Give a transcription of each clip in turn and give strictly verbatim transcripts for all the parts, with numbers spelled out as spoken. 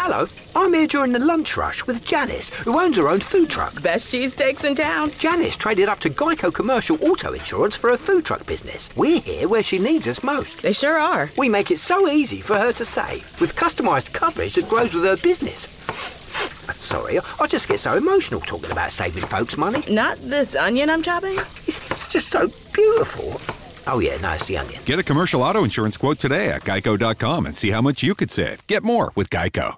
Hello, I'm here during the lunch rush with Janice, who owns her own food truck. Best cheesesteaks in town. Janice traded up to Geico Commercial Auto Insurance for her food truck business. We're here where she needs us most. They sure are. We make it so easy for her to save, with customised coverage that grows with her business. Sorry, I just get so emotional talking about saving folks money. Not this onion I'm chopping? It's, it's just so beautiful. Oh yeah, no, it's the onion. Get a commercial auto insurance quote today at geico dot com and see how much you could save. Get more with Geico.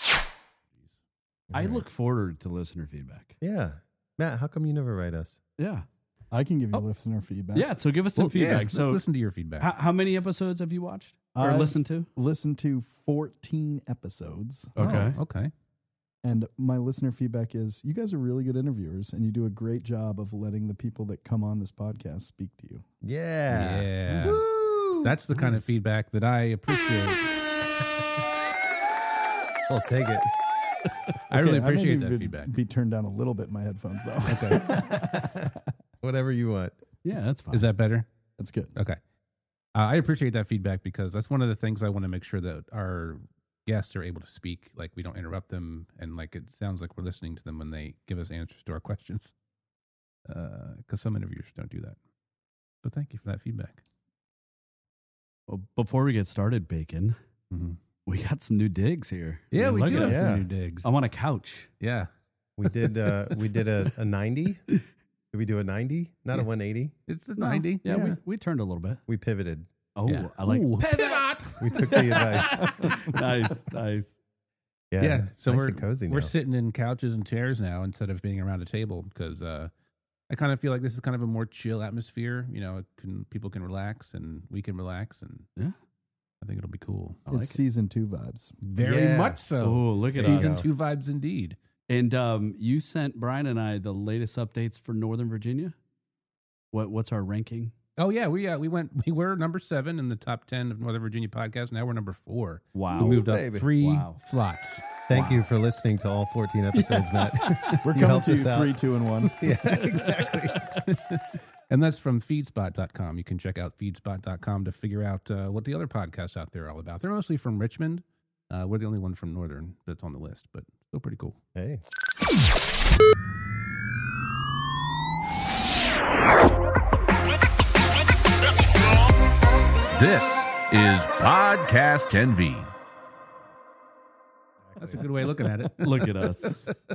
I look forward to listener feedback. Yeah. Matt, how come you never write us? Yeah. I can give you Oh. listener feedback. Yeah, so give us some Well, yeah, feedback. let's so listen to your feedback. How, how many episodes have you watched or I've listened to? Listened to fourteen episodes. Okay. Oh, okay. And my listener feedback is you guys are really good interviewers and you do a great job of letting the people that come on this podcast speak to you. Yeah. Yeah. Woo! That's the kind of feedback that I appreciate. I'll take it. I really Okay, appreciate may that be, feedback. Be turned down a little bit in my headphones though. Okay. Whatever you want. Yeah, that's fine. Is that better? That's good. Okay. Uh, I appreciate that feedback because that's one of the things I want to make sure that our guests are able to speak. Like we don't interrupt them, and like it sounds like we're listening to them when they give us answers to our questions. Because uh, some interviewers don't do that. But thank you for that feedback. Well, before we get started, Bacon, Mm-hmm. we got some new digs here. Yeah, I mean, we look do at have us. Yeah. some new digs. I'm on a couch. Yeah. We did uh we did a, a ninety. Did we do a ninety? Not a Yeah. one eighty. It's a No, ninety. Yeah, Yeah. We, we turned a little bit. We pivoted. Oh, Yeah. I like Ooh. We took the advice. nice, nice. Yeah. Yeah, so nice we're and cozy we're now. sitting in couches and chairs now instead of being around a table because uh, I kind of feel like this is kind of a more chill atmosphere. You know, it can people can relax and we can relax, and Yeah. I think it'll be cool. I like it's it. season two vibes. Very Yeah. much so. Oh, look at Season us. two vibes indeed. And um, you sent Brian and I the latest updates for Northern Virginia. What What's our ranking? Oh yeah, we uh, we went we were number seven in the top ten of Northern Virginia podcasts. Now we're number four. Wow. We moved up baby. three Wow. slots. Thank you for listening to all fourteen episodes, Matt. We're You coming helped to us you out. three, two, and one. Yeah, exactly. And that's from feedspot dot com. You can check out feedspot dot com to figure out uh, what the other podcasts out there are all about. They're mostly from Richmond. Uh, we're the only one from Northern that's on the list, but still pretty cool. Hey. This is Podcast Envy. That's a good way of looking at it. Look at us.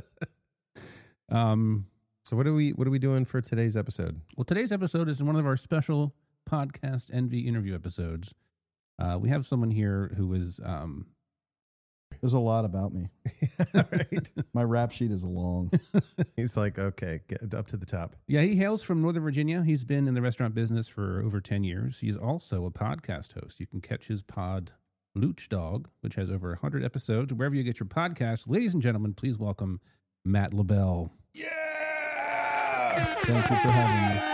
Um, So what are we what are we doing for today's episode? well, today's episode is one of our special Podcast Envy interview episodes. Uh, we have someone here who is, um, There's a lot about me. Right. My rap sheet is long. He's like, okay, get up to the top. yeah, he hails from Northern Virginia. He's been in the restaurant business for over ten years. He's also a podcast host. You can catch his pod, Looch Dog, which has over one hundred episodes, wherever you get your podcast. Ladies and gentlemen, please welcome Matt LaBelle. Thank you for having me.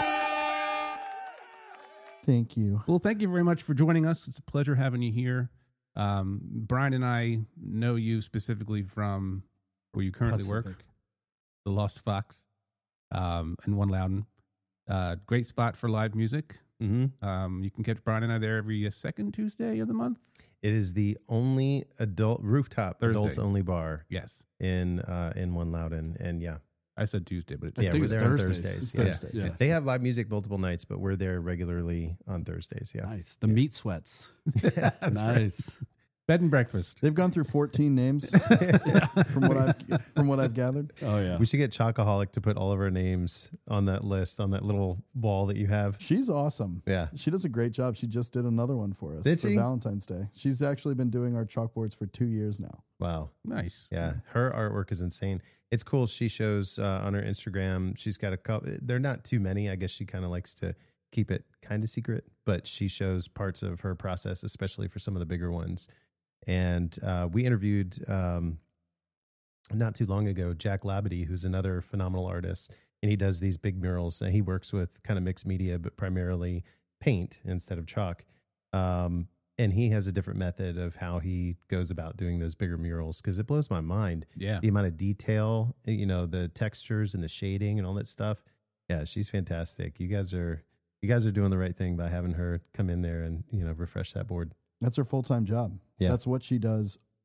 Thank you. Well, thank you very much for joining us. It's a pleasure having you here. Um, Brian and I know you specifically from where you currently work, Pacific. the Lost Fox, um, in One Loudon. Uh, great spot for live music. Mm-hmm. Um, you can catch Brian and I there every uh, second Tuesday of the month. It is the only adult rooftop Thursday. adults only bar Yes, in uh, in One Loudon, and yeah, I said Tuesday, but it's yeah, think we're it's there on Thursdays. Thursdays. It's Yeah. Thursdays. Yeah. They have live music multiple nights, but we're there regularly on Thursdays. Yeah, Nice. The meat sweats. yeah that's right. Nice. bed and breakfast. They've gone through fourteen names from what I've from what I've gathered. Oh, yeah. We should get Chocoholic to put all of our names on that list on that little wall that you have. She's awesome. Yeah, She does a great job. She just did another one for us Did for she? Valentine's Day. She's actually been doing our chalkboards for two years now. wow. Nice. Yeah, her artwork is insane. It's cool. She shows uh, on her Instagram. She's got a couple. They're not too many. I guess she kind of likes to keep it kind of secret, but she shows parts of her process, especially for some of the bigger ones. And uh, we interviewed um, not too long ago Jack Labadie, who's another phenomenal artist, and he does these big murals. And he works with kind of mixed media, but primarily paint instead of chalk. Um, and he has a different method of how he goes about doing those bigger murals, because it blows my mind Yeah. the amount of detail, you know, the textures and the shading and all that stuff. Yeah, she's fantastic. You guys are you guys are doing the right thing by having her come in there and, you know, refresh that board. That's her full time job. Yeah. That's what she does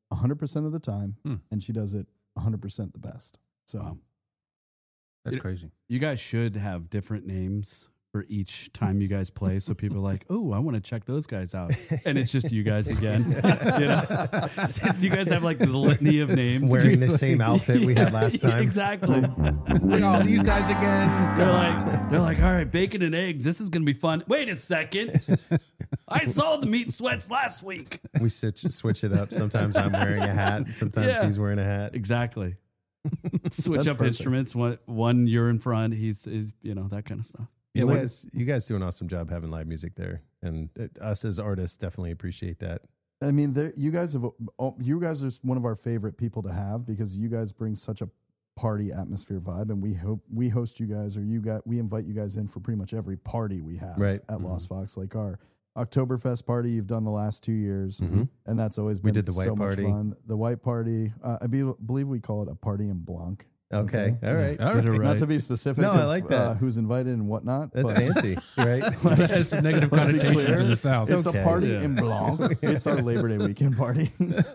one hundred percent of the time, Hmm. and she does it one hundred percent the best. So Wow. That's You- crazy. You guys should have different names for each time you guys play, so people are like, "Oh, I want to check those guys out," and it's just you guys again. You know? Since you guys have like the litany of names, Wearing the same outfit we had last time. Exactly. Oh, these guys again. They're like, they're like, all right, bacon and eggs. This is gonna be fun. Wait a second, I saw the meat and sweats last week. We switch switch it up. Sometimes I'm wearing a hat. Sometimes Yeah. he's wearing a hat. Exactly. Switch That's up perfect. instruments. One, one you're in front. He's, is, you know, that kind of stuff. You Like- guys, you guys do an awesome job having live music there, and uh, us as artists definitely appreciate that. I mean, there- you guys have oh, you guys are one of our favorite people to have because you guys bring such a party atmosphere vibe, and we hope we host you guys or you got we invite you guys in for pretty much every party we have Right. at Lost Fox, like our Oktoberfest party you've done the last two years, Mhm. and that's always We been did the so white much party. fun. The white party, uh, I be, believe we call it a party in Blanc. Okay, all right, All Get it right. right. Not to be specific, No, of, I like that. uh, who's invited and whatnot. that's but- fancy, right? That's negative Let's be connotations clear. in the South. It's Okay. a party Yeah. in Blanc. It's our Labor Day weekend party.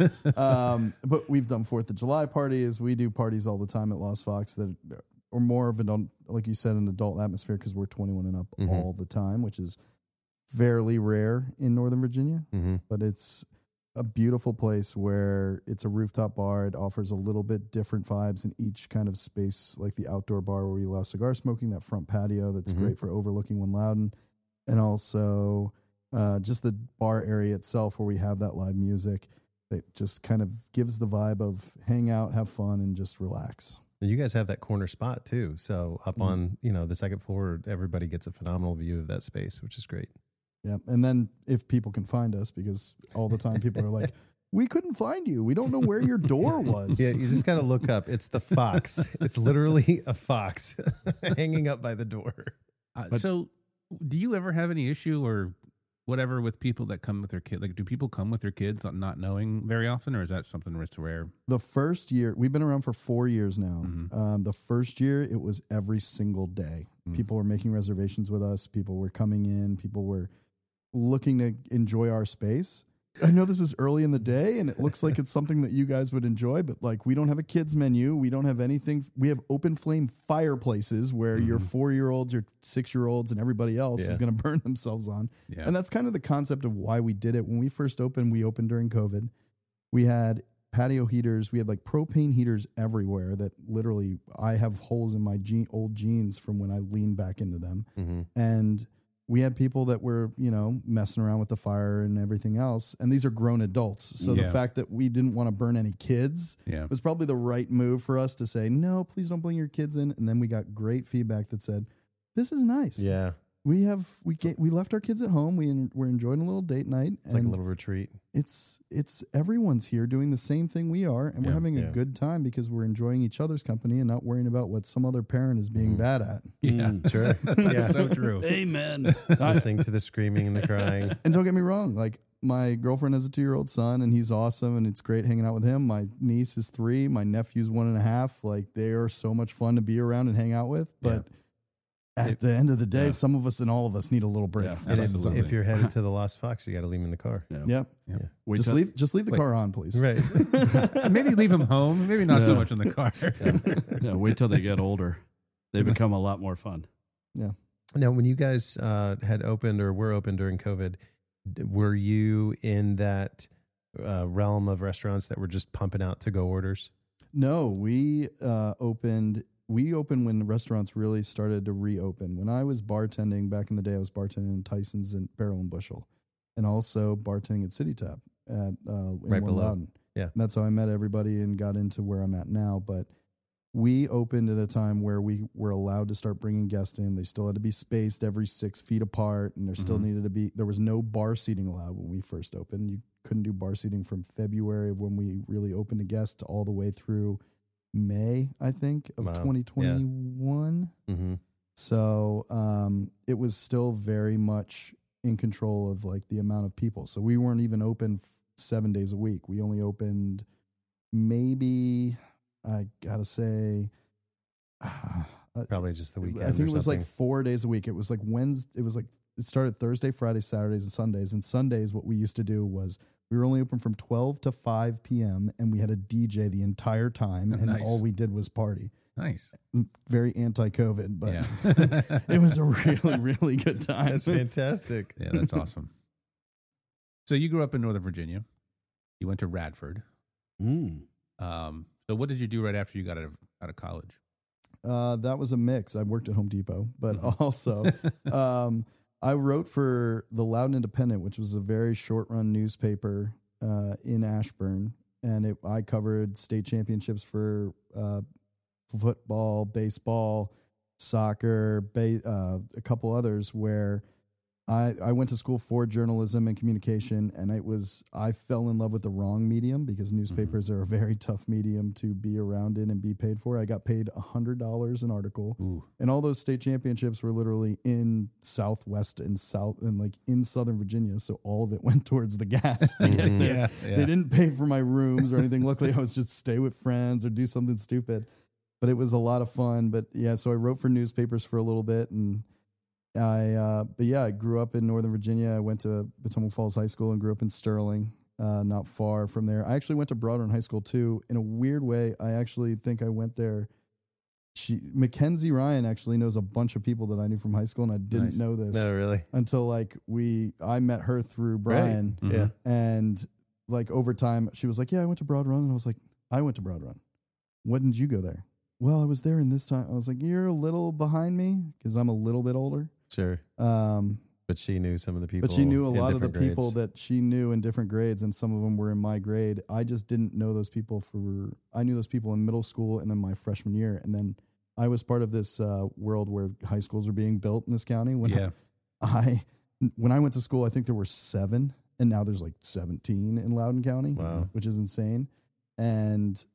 um, but we've done Fourth of July parties. We do parties all the time at Lost Fox that are more of an, like you said, an adult atmosphere because we're twenty-one and up Mhm. all the time, which is fairly rare in Northern Virginia. hmm But it's a beautiful place where it's a rooftop bar. It offers a little bit different vibes in each kind of space, like the outdoor bar where we allow cigar smoking, that front patio that's Mhm. great for overlooking One Loudon, and also uh, just the bar area itself where we have that live music that just kind of gives the vibe of hang out, have fun, and just relax. And you guys have that corner spot too. So up Mhm. on you know the second floor, everybody gets a phenomenal view of that space, which is great. Yeah. And then if people can find us, because all the time people are like, we couldn't find you. We don't know where your door was. Yeah, you just got to look up. It's the fox. It's literally a fox hanging up by the door. Uh, so, do you ever have any issue or whatever with people that come with their kid? Like, do people come with their kids not knowing very often, or is that something that's rare? The first year, we've been around for four years now. Mhm. Um, the first year, it was every single day. Mm. People were making reservations with us. People were coming in. People were looking to enjoy our space. I know this is early in the day and it looks like it's something that you guys would enjoy, but like we don't have a kids menu. We don't have anything. We have open flame fireplaces where your four year olds, your six year olds, and everybody else Yeah. is going to burn themselves on. Yeah. And that's kind of the concept of why we did it. When we first opened, we opened during COVID. We had patio heaters. We had like propane heaters everywhere that literally I have holes in my je- old jeans from when I leaned back into them. Mm-hmm. And we had people that were, you know, messing around with the fire and everything else. And these are grown adults. So the Yeah. fact that we didn't want to burn any kids Yeah. was probably the right move for us to say, no, please don't bring your kids in. And then we got great feedback that said, this is nice. Yeah, We have, we ga- we left our kids at home. We en- we're enjoying a little date night. it's like a and little retreat. it's, it's everyone's here doing the same thing we are. And we're Yeah, having yeah. a good time because we're enjoying each other's company and not worrying about what some other parent is being Mhm. bad at. Yeah. Mm. Sure. That's Yeah. so true. Amen. Listening to the screaming and the crying. And don't get me wrong, like my girlfriend has a two year old son and he's awesome and it's great hanging out with him. My niece is three, my nephew's one and a half. Like they are so much fun to be around and hang out with. But at It- the end of the day, yeah. some of us and all of us need a little break. Yeah, from And time if, to time. Absolutely. if you're headed to the Lost Fox, you got to leave him in the car. Yeah. Yep. Wait Just till- leave just leave the Wait. car on, please. Right. Maybe leave them home. Maybe not so Yeah. much in the car. Yeah, wait till they get older. They become a lot more fun. Now, when you guys uh, had opened or were open during COVID, d- were you in that uh, realm of restaurants that were just pumping out to go orders? No, we uh, opened. We opened when the restaurants really started to reopen. When I was bartending back in the day, I was bartending in Tyson's and Barrel and Bushel, and also bartending at City Tap at uh, in Right Warren below. Loudon. Yeah. And that's how I met everybody and got into where I'm at now. But we opened at a time where we were allowed to start bringing guests in. They still had to be spaced every six feet apart, and there still Mhm. needed to be. There was no bar seating allowed when we first opened. You couldn't do bar seating from February of when we really opened to guests to all the way through May, I think, of Wow. Yeah. twenty twenty-one. Mm-hmm. So um, it was still very much in control of like the amount of people. So we weren't even open f- seven days a week. We only opened maybe, I gotta say, uh, Probably just the weekend. I think or it was like something. four days a week. It was like Wednesday. It was like it started Thursday, Friday, Saturdays, and Sundays. And Sundays, what we used to do was We were only open from twelve to five p.m. and we had a D J the entire time, and Nice. all we did was party. Nice. Very anti-COVID, but Yeah. it was a really, really good time. That's fantastic. Yeah, that's awesome. So you grew up in Northern Virginia. You went to Radford. Mm. Um, so what did you do right after you got out of, out of college? Uh, that was a mix. I worked at Home Depot, but Mm-hmm. also um, I wrote for the Loudoun Independent, which was a very short-run newspaper uh, in Ashburn, and it, I covered state championships for uh, football, baseball, soccer, ba- uh, a couple others where I, I went to school for journalism and communication, and it was I fell in love with the wrong medium because newspapers are a very tough medium to be around in and be paid for. I got paid one hundred dollars an article, Ooh. and all those state championships were literally in Southwest and South and like in Southern Virginia, so all of it went towards the gas to get there. Yeah, yeah. They didn't pay for my rooms or anything. Luckily, I was just stay with friends or do something stupid, but it was a lot of fun. But yeah, so I wrote for newspapers for a little bit, and I, uh, but yeah, I grew up in Northern Virginia. I went to Potomac Falls High School and grew up in Sterling, uh, not far from there. I actually went to Broadrun High School too. In a weird way, I actually think I went there. She, Mackenzie Ryan actually knows a bunch of people that I knew from high school, and I didn't Nice. know this No, really. until like we, I met her through Brian, Mhm. Yeah. and like over time, she was like, "Yeah, I went to Broadrun," and I was like, "I went to Broadrun. When did you go there?" Well, I was there in this time. I was like, "You're a little behind me because I'm a little bit older." Sure. Um, But she knew some of the people. but she knew a in lot of the different people grades. that she knew in different grades, and some of them were in my grade. I just didn't know those people for, I knew those people in middle school and then my freshman year. And then I was part of this uh, world where high schools are being built in this county. When Yeah. I, when I went to school, I think there were seven, and now there's like seventeen in Loudoun County, Wow. which is insane. And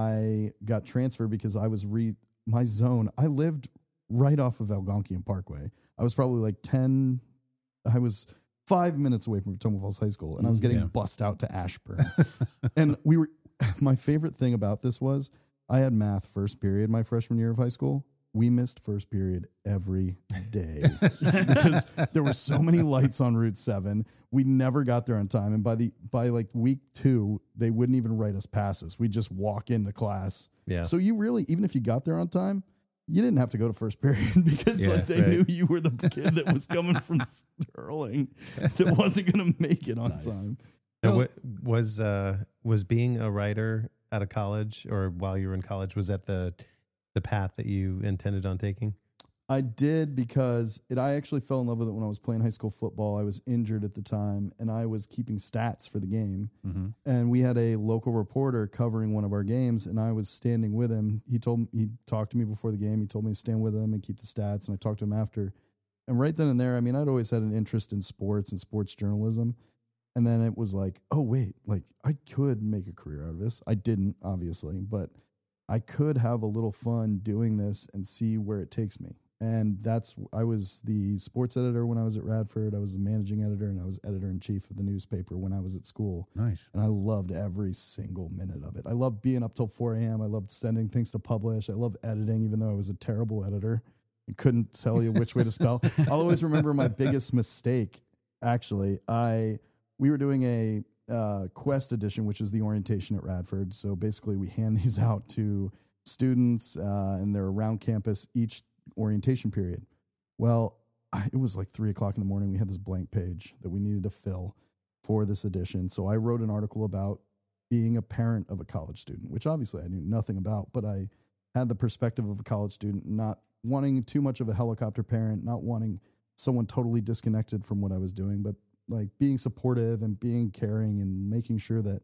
I got transferred because I was re, my zone, I lived right off of Algonquian Parkway. I was probably like ten, I was five minutes away from Potomac Falls High School, and I was getting Yeah. bussed out to Ashburn. And we were, my favorite thing about this was I had math first period my freshman year of high school. We missed first period every day because there were so many lights on Route seven. We never got there on time. And by the, by like week two, they wouldn't even write us passes. We'd just walk into class. Yeah. So you really, even if you got there on time, you didn't have to go to first period because Yeah, like they right. knew you were the kid that was coming from Sterling that wasn't going to make it on Nice. time. Now, what was uh, was being a writer out of college or while you were in college? Was that the the path that you intended on taking? I did because it. I actually fell in love with it when I was playing high school football. I was injured at the time, and I was keeping stats for the game. Mm-hmm. And we had a local reporter covering one of our games, and I was standing with him. He told me, he talked to me before the game. He told me to stand with him and keep the stats, and I talked to him after. And right then and there, I mean, I'd always had an interest in sports and sports journalism. And then it was like, oh, wait, like I could make a career out of this. I didn't, obviously, but I could have a little fun doing this and see where it takes me. And that's, I was the sports editor when I was at Radford. I was the managing editor, and I was editor in chief of the newspaper when I was at school. Nice. And I loved every single minute of it. I loved being up till four a.m. I loved sending things to publish. I loved editing, even though I was a terrible editor. I couldn't tell you which way to spell. I'll always remember my biggest mistake, actually. I we were doing a uh, Quest edition, which is the orientation at Radford. So basically we hand these out to students, uh, and they're around campus each orientation period. Well, I, it was like three o'clock in the morning. We had this blank page that we needed to fill for this edition. So I wrote an article about being a parent of a college student, which obviously I knew nothing about, but I had the perspective of a college student, not wanting too much of a helicopter parent, not wanting someone totally disconnected from what I was doing, but like being supportive and being caring and making sure that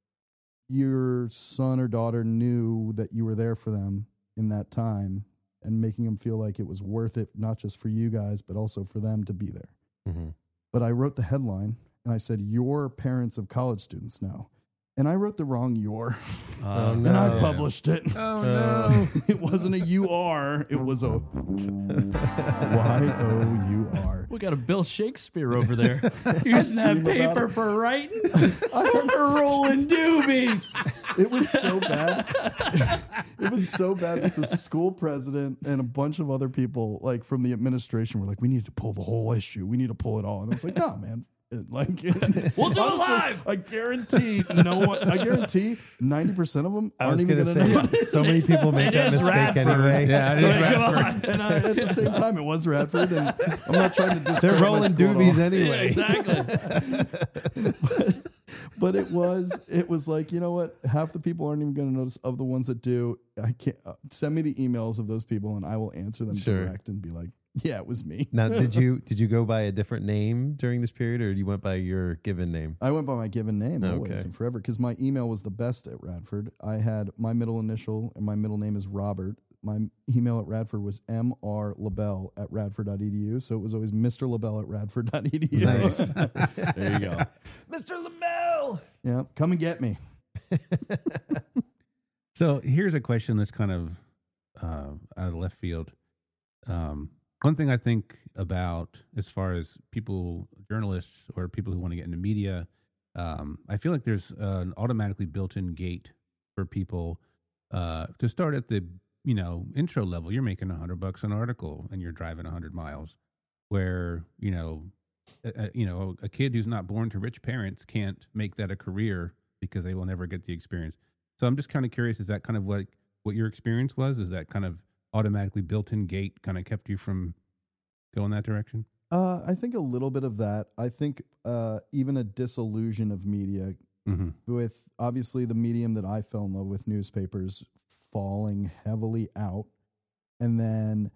your son or daughter knew that you were there for them in that time and making them feel like it was worth it, not just for you guys, but also for them to be there. Mm-hmm. But I wrote the headline and I said, your parents of college students know. And I wrote the wrong your. Uh, And I No. published it. Oh, no. It wasn't a U R. It was a Y O U R. we got a Bill Shakespeare over there using that dream about paper it. for writing or for rolling doobies. It was so bad. It was so bad that the school president and a bunch of other people, like from the administration, were like, we need to pull the whole issue. We need to pull it all. And I was like, no, man. Like, We'll do it honestly, live. I guarantee no one. I guarantee ninety percent of them I aren't was even going going to to know. say, so many people make It that is mistake Radford. anyway. Yeah, it is Like, come Radford. on. And I, at the same time, it was Radford, and I'm not trying to. They're discredit my rolling school at all. doobies Yeah, anyway. exactly. but, but it was it was like, you know what, half the people aren't even going to notice. Of the ones that do, I can't uh, send me the emails of those people and I will answer them Sure. direct and be like, yeah, it was me. Now, did you did you go by a different name during this period, or you went by your given name? I went by my given name always Okay. and forever because my email was the best at Radford. I had my middle initial and my middle name is Robert. My email at Radford was m r labelle at radford dot e d u. So it was always Mister Labelle at radford dot e d u. Nice. There you go. Mister LaBelle. Yeah, come and get me. So here's a question that's kind of uh, out of left field. Um, one thing I think about as far as people, journalists or people who want to get into media, um, I feel like there's an automatically built-in gate for people uh, to start at the, you know, intro level. You're making a hundred bucks an article and you're driving a hundred miles, where, you know, a, a- you know, a kid who's not born to rich parents can't make that a career because they will never get the experience. So I'm just kind of curious, is that kind of what, what your experience was? Is that kind of automatically built-in gate kind of kept you from going that direction? Uh, I think a little bit of that. I think uh, even a disillusion of media Mm-hmm. with obviously the medium that I fell in love with, newspapers, falling heavily out, and then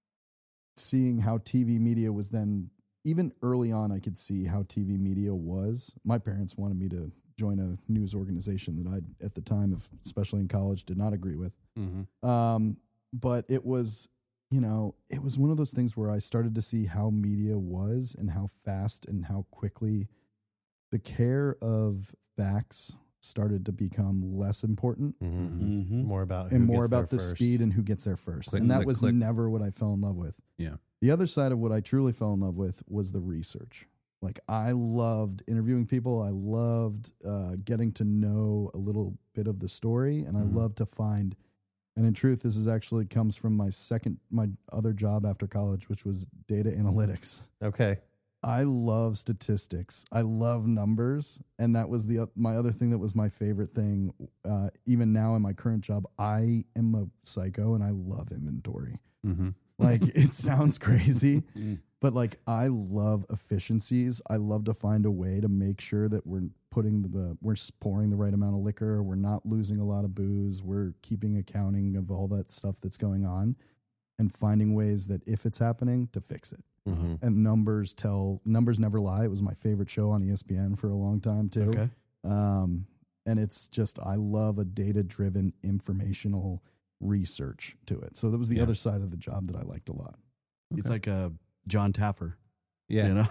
seeing how T V media was then, even early on, I could see how T V media was. My parents wanted me to join a news organization that I, at the time of, especially in college, did not agree with. Mm-hmm. Um, but it was, you know, it was one of those things where I started to see how media was and how fast and how quickly the care of facts started to become less important Mm-hmm. Mhm. More about who and more gets there about the first. speed and who gets there first. Click, and that click, was click. never what I fell in love with. Yeah. The other side of what I truly fell in love with was the research. Like, I loved interviewing people. I loved uh, getting to know a little bit of the story, and I Mhm. loved to find. And in truth, this is actually comes from my second, my other job after college, which was data analytics. Okay. I love statistics. I love numbers, and that was the my other thing that was my favorite thing. Uh, even now in my current job, I am a psycho, and I love inventory. Mm-hmm. Like, it sounds crazy, Mm. but like, I love efficiencies. I love to find a way to make sure that we're putting the we're pouring the right amount of liquor. We're not losing a lot of booze. We're keeping accounting of all that stuff that's going on, and finding ways that if it's happening, to fix it. Mm-hmm. And numbers tell numbers never lie. It was my favorite show on E S P N for a long time too. Okay. Um, and it's just, I love a data driven informational research to it. So that was the Yeah. other side of the job that I liked a lot. It's like a John Taffer. Yeah. You know?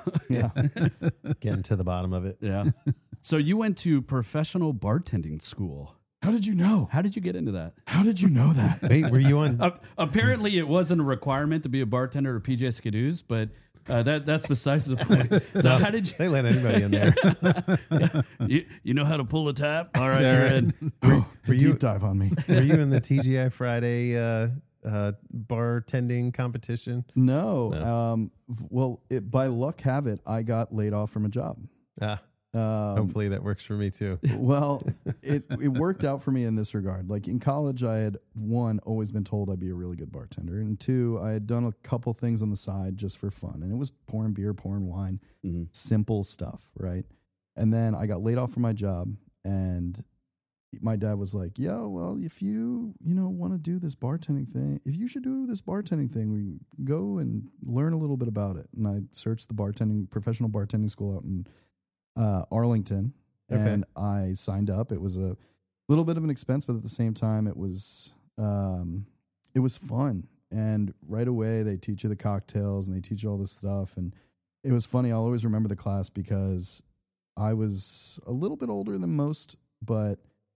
Yeah. Getting to the bottom of it. Yeah. So you went to professional bartending school. How did you know? How did you get into that? How did you know that? Wait, were you on? Uh, apparently, it wasn't a requirement to be a bartender or P J Skidoos, but uh, that that's besides the point. So how did you, They let anybody in there. you you know how to pull a tap? All right, you're in. Oh, Were deep you- dive on me. Were you in the T G I Friday uh, uh, bartending competition? No. No. Um, well, it, by luck have it, I got laid off from a job. Ah, Um, hopefully that works for me too. Well, it it worked out for me in this regard. Like, in college, I had, one, always been told I'd be a really good bartender, and two, I had done a couple things on the side just for fun, and it was pouring beer, pouring wine, Mm-hmm. simple stuff, right? And then I got laid off from my job, and my dad was like, "Yeah, well, if you you know want to do this bartending thing, if you should do this bartending thing, we go and learn a little bit about it." And I searched the bartending professional bartending school out in uh, Arlington, Okay. and I signed up. It was a little bit of an expense, but at the same time, it was um, it was fun. And right away, they teach you the cocktails and they teach you all this stuff. And it was funny. I'll always remember the class because I was a little bit older than most, but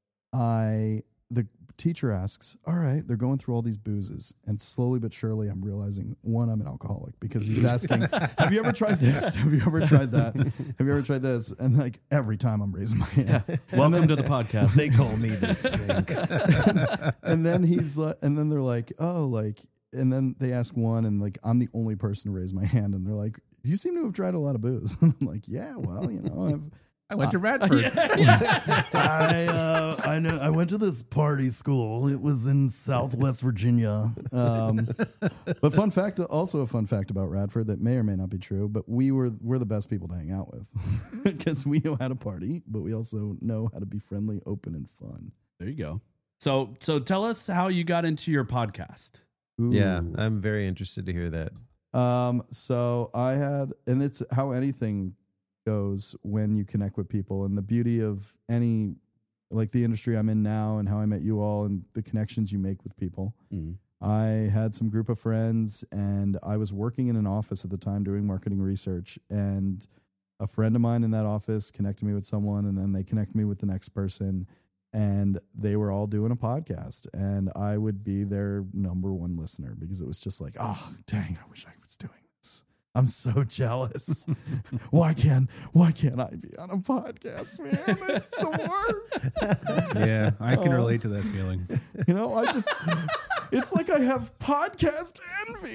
I the teacher asks, "All right, they're going through all these boozes," and slowly but surely, I'm realizing, one, I'm an alcoholic, because he's asking, "Have you ever tried this? Have you ever tried that? Have you ever tried this?" And like every time, I'm raising my hand. Welcome to the podcast. They call me the sink. And then he's like, and then they're like, "Oh, like," and then they ask one, and like I'm the only person to raise my hand, and they're like, you seem to have tried a lot of booze. I'm like, yeah, well, you know, I've. I went to Radford. I uh, I know I went to this party school. It was in Southwest Virginia. Um, but fun fact, also a fun fact about Radford that may or may not be true. But we were we're the best people to hang out with because we know how to party, but we also know how to be friendly, open, and fun. There you go. So so tell us how you got into your podcast. Ooh. Yeah, I'm very interested to hear that. Um. So I had, and it's how anything goes when you connect with people, and the beauty of any, like the industry I'm in now and how I met you all and the connections you make with people. Mm. I had some group of friends and I was working in an office at the time doing marketing research, and a friend of mine in that office connected me with someone, and then they connected me with the next person, and they were all doing a podcast, and I would be their number one listener because it was just like, oh, dang, I wish I was doing this. I'm so jealous. Why can't Why can't I be on a podcast, man? It's the worst. Yeah, I can Uh, relate to that feeling. You know, I just, it's like I have podcast envy.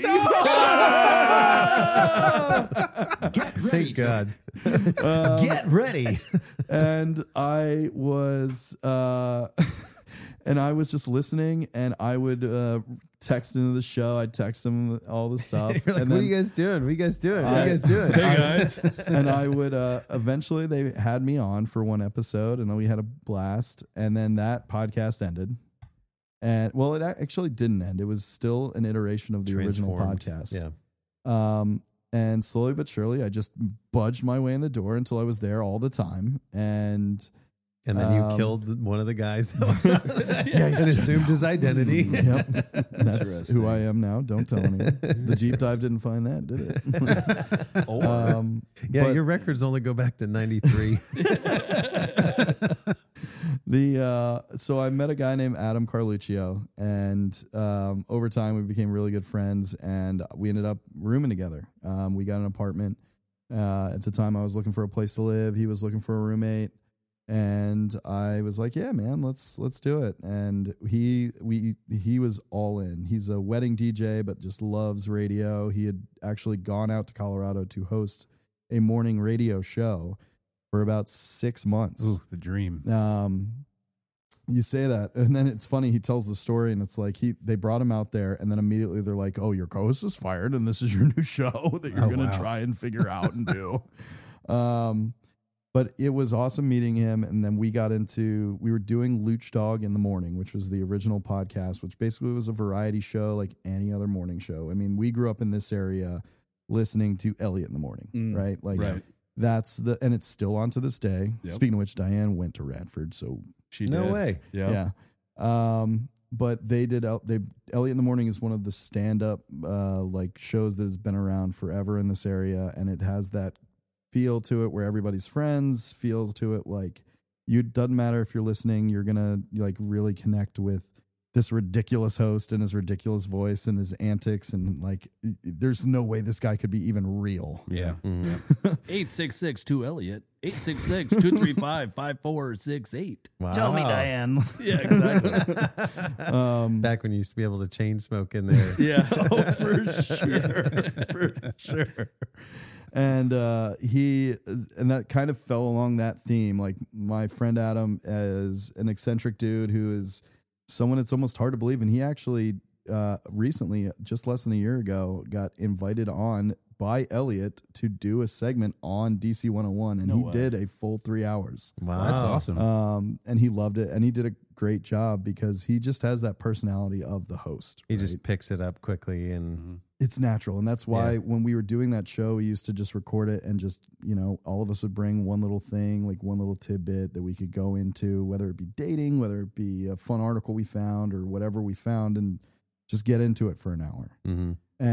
Thank God. Um, Get ready. and I was, uh, and I was just listening, and I would uh, text into the show. I'd text them all the stuff. You're like, and what then are you guys doing? What are you guys doing? What I- are you guys doing? Hey guys. and I would uh, eventually they had me on for one episode, and we had a blast. And then that podcast ended. And well, it a- actually didn't end. It was still an iteration of the original Transformed. podcast. Yeah. Um, and slowly but surely, I just budged my way in the door until I was there all the time. And And then you Um, killed one of the guys that was on Yeah, he's and just- assumed his identity. Yep, that's who Interesting. I am now. Don't tell anyone. The Jeep Dive didn't find that, did it? Or um, Yeah, but your records only go back to ninety-three. the uh, so I met a guy named Adam Carluccio, and um, over time we became really good friends, and we ended up rooming together. Um, we got an apartment. Uh, at the time, I was looking for a place to live. He was looking for a roommate. And I was like, yeah, man, let's let's do it. And he we he was all in. He's a wedding D J, but just loves radio. He had actually gone out to Colorado to host a morning radio show for about six months. Ooh, the dream. Um, you say that, and then it's funny. He tells the story, and it's like he they brought him out there, and then immediately they're like, "Oh, your co-host is fired, and this is your new show that you're Oh, going to wow. try and figure out and do." Um, but it was awesome meeting him, and then we got into we were doing Luch Dog in the Morning, which was the original podcast, which basically was a variety show like any other morning show. I mean, we grew up in this area listening to Elliot in the Morning, Mm, right? Like right. that's the and it's still on to this day. Yep. Speaking of which, Diane went to Radford, so She No did. way. Yeah. yeah. Um, but they did out they Elliot in the Morning is one of the stand up uh like shows that has been around forever in this area, and it has that feel to it where everybody's friends, feels to it like you doesn't matter if you're listening, you're gonna like really connect with this ridiculous host and his ridiculous voice and his antics, and like there's no way this guy could be even real. Yeah. eight six six two Elliot. eight six six two three five five four six eight. Wow. Tell me, Diane. Yeah, exactly. um, Back when you used to be able to chain smoke in there. Yeah. oh, for sure, for sure. And uh, he and that kind of fell along that theme. Like my friend Adam is an eccentric dude who is someone it's almost hard to believe, and he actually uh, recently, just less than a year ago, got invited on by Elliot to do a segment on D C one oh one, and No he way. did a full three hours. Wow. That's awesome. Um, and he loved it, and he did a great job because he just has that personality of the host. He right? just picks it up quickly and It's natural. And that's why Yeah. when we were doing that show, we used to just record it and just, you know, all of us would bring one little thing, like one little tidbit that we could go into, whether it be dating, whether it be a fun article we found or whatever we found, and just get into it for an hour. mm-hmm.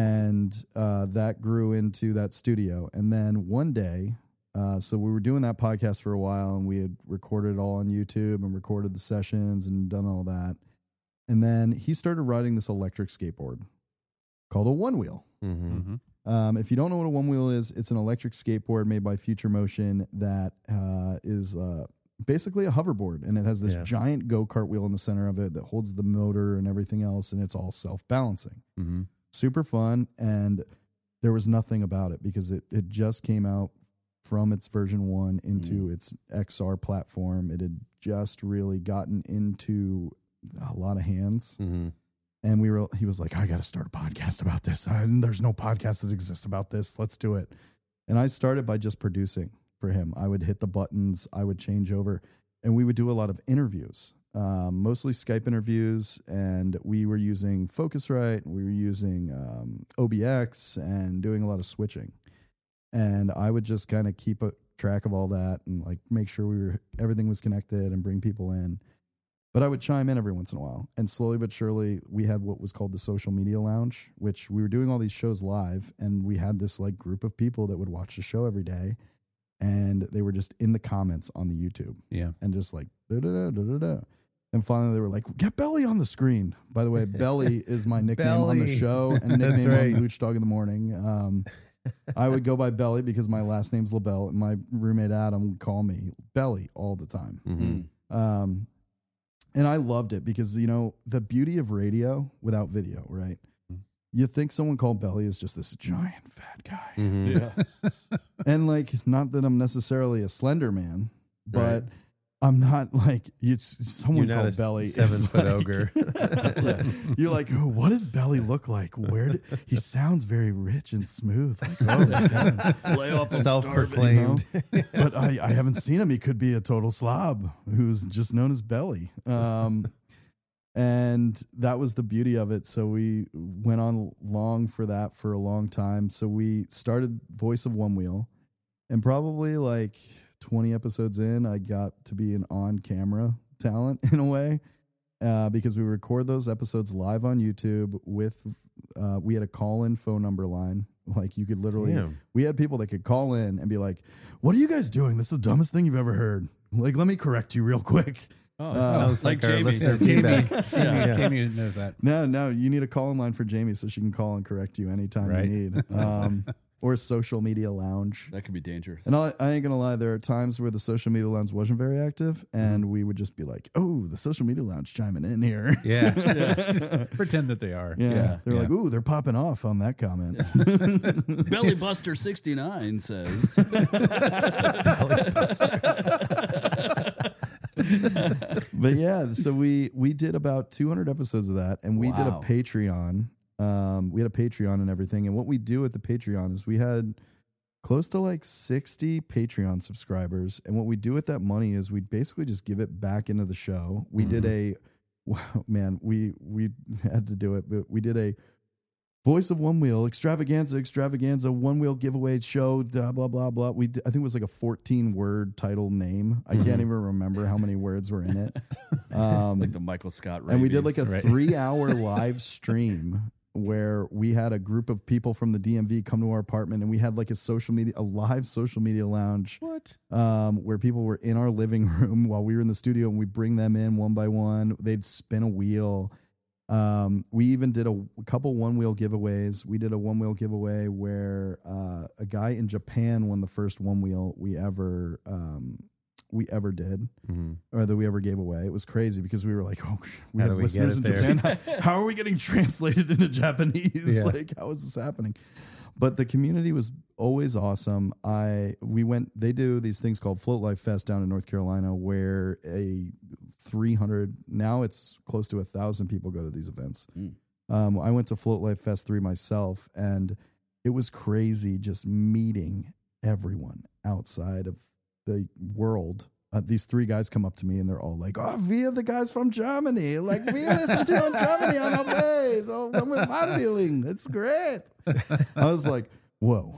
And uh, that grew into that studio. And then one day, uh, so we were doing that podcast for a while, and we had recorded it all on YouTube and recorded the sessions and done all that. And then he started riding this electric skateboard called a one wheel. Mm-hmm. Mm-hmm. Um, if you don't know what a one wheel is, it's an electric skateboard made by Future Motion that uh, is uh, basically a hoverboard, and it has this Yeah. giant go-kart wheel in the center of it that holds the motor and everything else, and it's all self-balancing. Mm-hmm. Super fun. And there was nothing about it because it, it just came out from its version one into mm. its X R platform. It had just really gotten into a lot of hands. Mm-hmm. And we were, he was like, I got to start a podcast about this. I, there's no podcast that exists about this. Let's do it. And I started by just producing for him. I would hit the buttons. I would change over. And we would do a lot of interviews, um, mostly Skype interviews. And we were using Focusrite. We were using um, O B X and doing a lot of switching. And I would just kind of keep a track of all that and like make sure we were everything was connected and bring people in. But I would chime in every once in a while. And slowly but surely, we had what was called the Social Media Lounge, which we were doing all these shows live. And we had this like group of people that would watch the show every day. And they were just in the comments on the YouTube. Yeah. And just like, da da da da da da. And finally, they were like, get Belly on the screen. By the way, Belly is my nickname on the show and nickname right. on Luch Dog in the Morning. Um, I would go by Belly because my last name's LaBelle. And my roommate Adam would call me Belly all the time. Mm-hmm. Um, And I loved it because, you know, the beauty of radio without video, right? You think someone called Belly is just this giant fat guy. Mm-hmm. Yeah. And like, not that I'm necessarily a slender man, but right. I'm not like, you. Someone You're called not a Belly. Seven foot like, ogre. yeah. You're like, oh, what does Belly look like? Where did, he sounds very rich and smooth. Like, oh my God. Lay up, self-proclaimed. You know? But I, I haven't seen him. He could be a total slob who's just known as Belly. Um, and that was the beauty of it. So we went on long for that for a long time. So we started Voice of One Wheel, and probably like twenty episodes in, I got to be an on-camera talent in a way. Uh, because we record those episodes live on YouTube with, uh, we had a call-in phone number line. Like you could literally, Damn. we had people that could call in and be like, what are you guys doing? This is the dumbest thing you've ever heard. Like, let me correct you real quick. Oh, uh, sounds like, like our Jamie. listener Jamie, feedback. Jamie, yeah. Jamie knows that. No, no, you need a call-in line for Jamie so she can call and correct you anytime right. you need. Um, or Social Media Lounge. That could be dangerous. And I, I ain't gonna lie, there are times where the Social Media Lounge wasn't very active, and we would just be like, "Oh, the Social Media Lounge chiming in here." Yeah, yeah. Just pretend that they are. Yeah, yeah. they're yeah. like, "Ooh, they're popping off on that comment." Belly Buster sixty-nine says. But yeah, so we we did about two hundred episodes of that, and we Wow. did a Patreon. Um, we had a Patreon and everything, and what we do at the Patreon is we had close to like sixty Patreon subscribers, and what we do with that money is we basically just give it back into the show. We mm-hmm. did a, wow, man, we we had to do it, but we did a Voice of One Wheel extravaganza, extravaganza, one wheel giveaway show, blah blah blah blah. We did, I think it was like a fourteen word title name. I can't even remember how many words were in it. Um, like the Michael Scott rabies, and we did like a right? three hour live stream where we had a group of people from the D M V come to our apartment, and we had like a social media, a live social media lounge. What? Um, where people were in our living room while we were in the studio, and we bring them in one by one. They'd spin a wheel. Um, we even did a, a couple one wheel giveaways. We did a one wheel giveaway where uh, a guy in Japan won the first one wheel we ever um, we ever did, mm-hmm. or that we ever gave away. It was crazy because we were like, oh, we how have we listeners in there? Japan. How, how are we getting translated into Japanese? Yeah. Like, how is this happening? But the community was always awesome. I we went. They do these things called Float Life Fest down in North Carolina, where a three hundred now it's close to a thousand people go to these events. Mm. Um, I went to Float Life Fest three myself, and it was crazy just meeting everyone outside of the world. Uh, these three guys come up to me and they're all like, "Oh, we are the guys from Germany. Like, we listen to you in Germany on our face. Oh, I'm with Vanwheeling. It's great." I was like, whoa.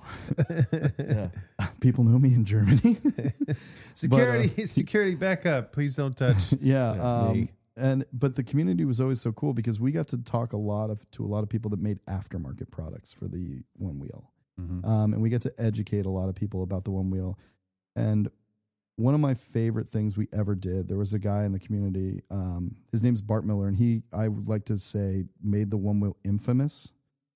Yeah. People know me in Germany. Security, but, uh, security, back up. Please don't touch. Yeah. Um, me. and but the community was always so cool because we got to talk a lot of to a lot of people that made aftermarket products for the One Wheel. Mm-hmm. Um, and we get to educate a lot of people about the One Wheel. And one of my favorite things we ever did, there was a guy in the community, um, his name's Bart Miller, and he, I would like to say, made the One Wheel infamous.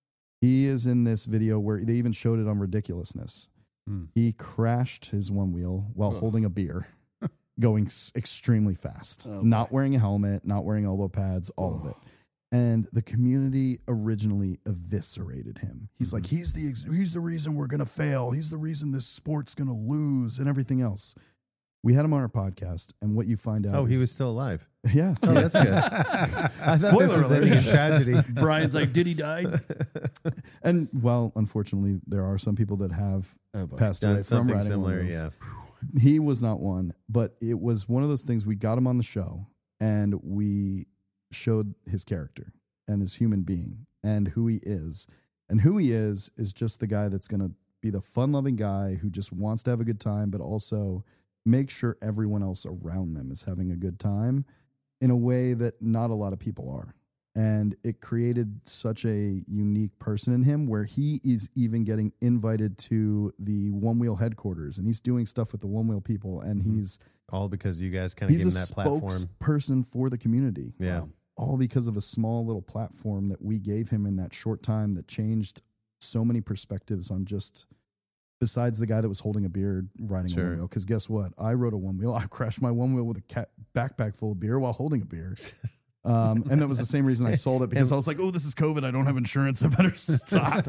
He is in this video where they even showed it on Ridiculousness. Mm. He crashed his One Wheel while Ugh. holding a beer, going s- extremely fast, oh, not wearing a helmet, not wearing elbow pads, all oh. of it. And the community originally eviscerated him. He's Mm-hmm. like, he's the ex- he's the reason we're gonna fail. He's the reason this sport's gonna lose and everything else. We had him on our podcast, and what you find out Oh, is, he was still alive. yeah. Oh, that's good. I thought Spoiler this was alert. ending in tragedy. Brian's like, did he die? And well, unfortunately, there are some people that have Oh, boy. passed away Done from something riding similar, windmills. yeah. He was not one, but it was one of those things. We got him on the show, and we showed his character and his human being and who he is. And who he is is just the guy that's going to be the fun-loving guy who just wants to have a good time, but also make sure everyone else around them is having a good time in a way that not a lot of people are. And it created such a unique person in him where he is even getting invited to the One Wheel headquarters, and he's doing stuff with the One Wheel people, and he's All because you guys kind of he's gave a him that platform. spokesperson for the community. Yeah. All because of a small little platform that we gave him in that short time that changed so many perspectives on just besides the guy that was holding a beer riding Sure. a one wheel. Because guess what? I rode a one wheel. I crashed my one wheel with a cat backpack full of beer while holding a beer. Um, and that was the same reason I sold it, because I was like, oh, this is COVID. I don't have insurance. I better stop.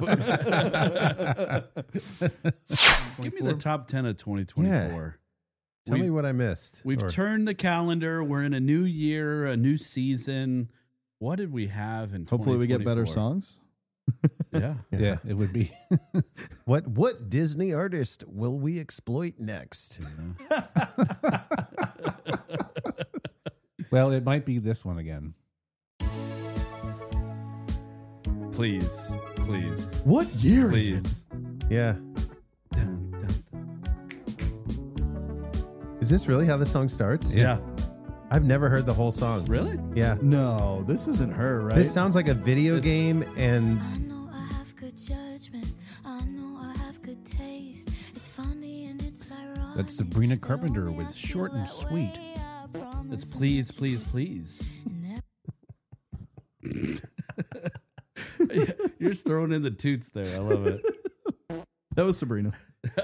Give me the top ten of twenty twenty-four. Tell We've- me what I missed. We've Or- turned the calendar. We're in a new year, a new season. What did we have in Hopefully we get better twenty twenty-four? songs. Yeah. Yeah, it would be. What what Disney artist will we exploit next? Well, it might be this one again. Please, please, What year is it? please. Yeah. Dun, dun, Is this really how the song starts? dun. Yeah. I've never heard the whole song. Really? Yeah. No, this isn't her, right? This sounds like a video game, and I know I have good judgment. I know I have good taste. It's funny and it's ironic. That's Sabrina Carpenter with Short and Sweet. It's please, please, please. You're just throwing in the toots there. I love it. That was Sabrina.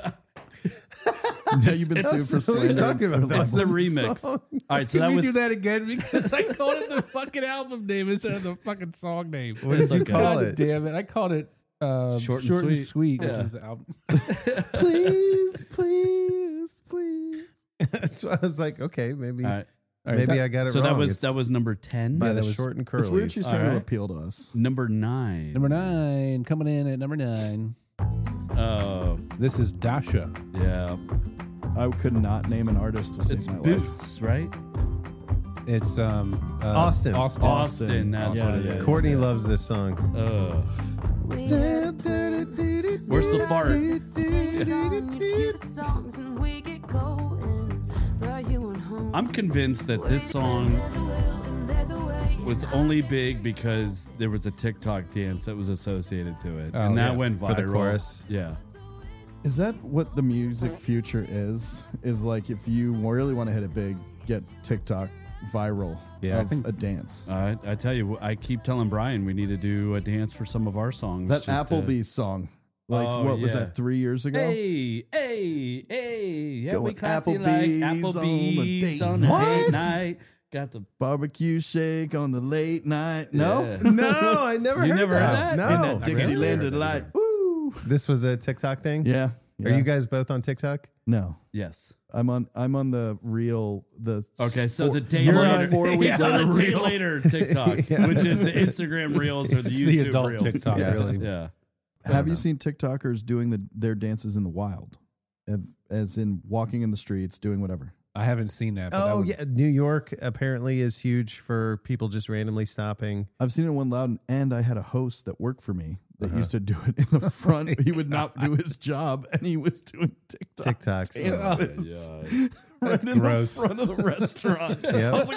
Now you've been sued for What are you slander. talking about? That's the One remix. song. All right, so Can that we was do that again? Because I called it the fucking album name instead of the fucking song name. What did you okay. call God it? damn it. I called it uh, Short Short, and and Sweet. Sweet, which Yeah. is the album. Please, please, please. That's why I was like, okay, maybe all right. All right, maybe that- I got it So wrong. that was It's that was number ten. by Yeah, the that was- short and curly. It's weird she's All trying to right. appeal to us. Number nine. Number nine, coming in at number nine. Oh, This is Dasha. yeah. I could not name an artist to save It's my life. Boots, right? It's um uh, Austin. Austin. Austin. That's Yeah, what it yeah, is. Courtney loves this song. Ugh. Where's the fart? I'm convinced that this song was only big because there was a TikTok dance that was associated to it, Oh, and that yeah. went viral. For the chorus. Yeah. Is that what the music future is? Is like if you really want to hit it big, get TikTok viral Yeah, I of think- a dance. I, I tell you, I keep telling Brian we need to do a dance for some of our songs. That just to- Applebee's song. Like, Oh, what was yeah. that, three years ago? Hey, hey, hey! Yeah, Going we classy Applebee's like on the Applebee's date on the night. date night. Got the Barbecue shake on the late night. No? Yeah. No, I never You heard never that. heard that? No. In that Dixieland Really? delight. Woo! This was a TikTok thing? Yeah. Are yeah. you guys both on TikTok? No. yes. I'm on I'm on the real the Okay, so four- the day I'm on later, the four week yeah, later the day reel. later TikTok, which is the Instagram reels or the It's YouTube the adult reels. TikTok, Yeah. really. Yeah. Have you seen TikTokers doing the their dances in the wild? Have- As in walking in the streets, doing whatever. I haven't seen that. But that Oh, would- yeah. New York apparently is huge for people just randomly stopping. I've seen it one loud, and I had a host that worked for me that Uh-huh. used to do it in the front. He would not do his job, and he was doing TikTok TikToks. dances Oh, yeah. right in gross. the front of the restaurant. Yep. I was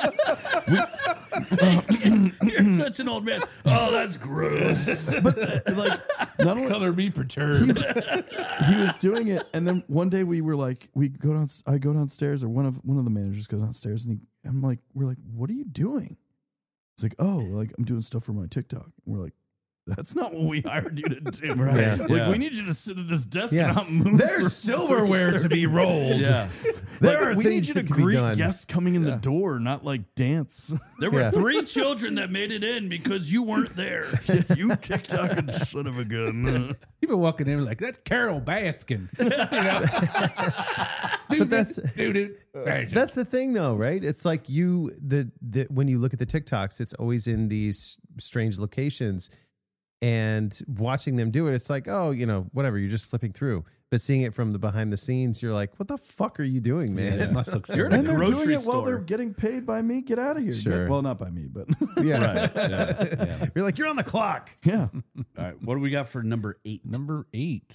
like, You're such an old man. Oh, that's gross. but uh, like, not only Color me perturbed. he was doing it, and then one day we were like, we go down. I go downstairs, or one of one of the managers goes downstairs, and he, I'm like, we're like, what are you doing? It's like, oh, like I'm doing stuff for my TikTok. And we're like, that's not what we hired you to do, right? Yeah. Like Yeah. we need you to sit at this desk Yeah. and not move. There's for silverware to be rolled. Yeah. There Like, are we things need you that to can be greet done. guests coming in the door, not like dance. There were Yeah. three children that made it in because you weren't there. You TikToking son of a gun. People walking in like, that's Carol Baskin. But that's Dude, that's the thing, though, right? It's like you the, the when you look at the TikToks, it's always in these strange locations, and watching them do it, it's like, oh, you know, whatever. You're just flipping through, but seeing it from the behind the scenes, you're like, what the fuck are you doing, man? it must look You're in a And they're grocery doing it while store. they're getting paid by me. Get out of here. Sure. Get- well, not by me, but Yeah, Right. Yeah. Yeah. you're like, you're on the clock. yeah. All right. What do we got for number eight? Number eight.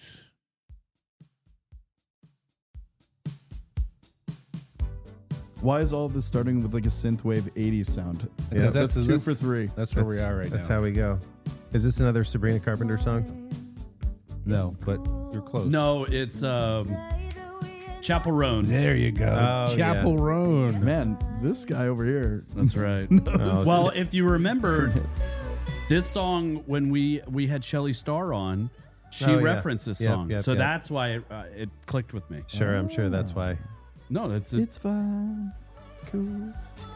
Why is all of this starting with like a synthwave eighties sound? Yeah, that's, that's- two that's- for three. That's where we That's- are right That's now. how we go. Is this another Sabrina Carpenter song? No, but you're close. No, it's um, Chapel Roan. There you go. Oh, Chapel yeah. Roan. Man, this guy over here. That's right. Oh, Well, it's- if you remember this song when we we had Shelly Starr on, she Oh, yeah. referenced this Yep, song, yep, so yep. that's why it, uh, it clicked with me. sure, I'm sure that's why. No, that's a, It's fine. It's cool.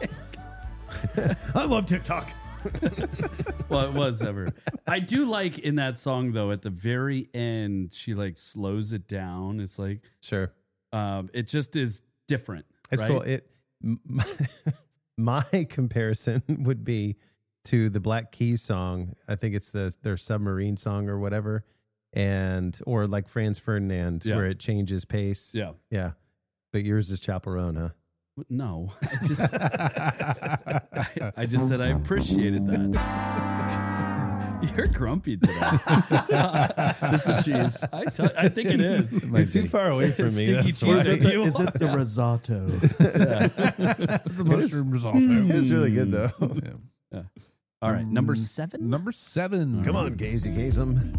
I love TikTok. well, it was ever. I do like in that song though. At the very end, she like slows it down. It's like Sure. um, it just is different. It's right? cool. It my, my comparison would be to the Black Keys song. I think it's the their submarine song or whatever, and or like Franz Ferdinand, Yeah. where it changes pace. Yeah. yeah. But yours is Chapel Roan, huh? No, I just I, I just said I appreciated that. You're grumpy today. This is cheese. I, t- I think it is. You're too far away from me. Stinky That's cheese. Or why. is it the, You is are. it the risotto? The mushroom risotto. It was really good though. Yeah. All right, number seven. Number seven. Come on, Gazy Kasem.